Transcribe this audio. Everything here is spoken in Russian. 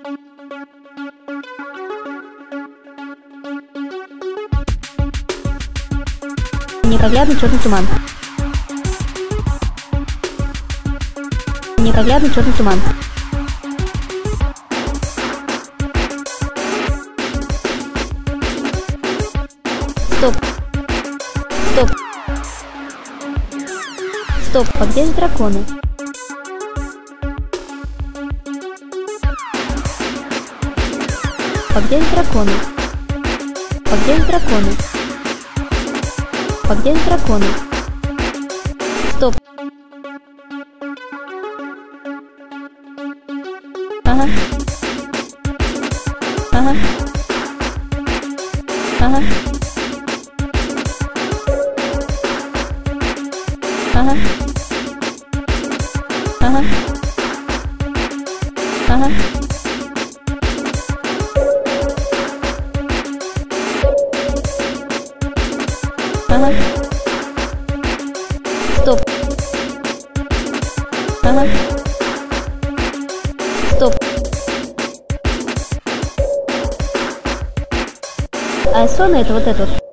Непроглядный черный туман. Непроглядный черный туман. Стоп. Стоп. Стоп. А где же драконы? А где же драконы? А где же драконы? А где же драконы? Стоп. Ага. Ага. Ага. Ага. Ага. Ага. Ага. Стоп. Ага. Стоп. А Сона это вот этот.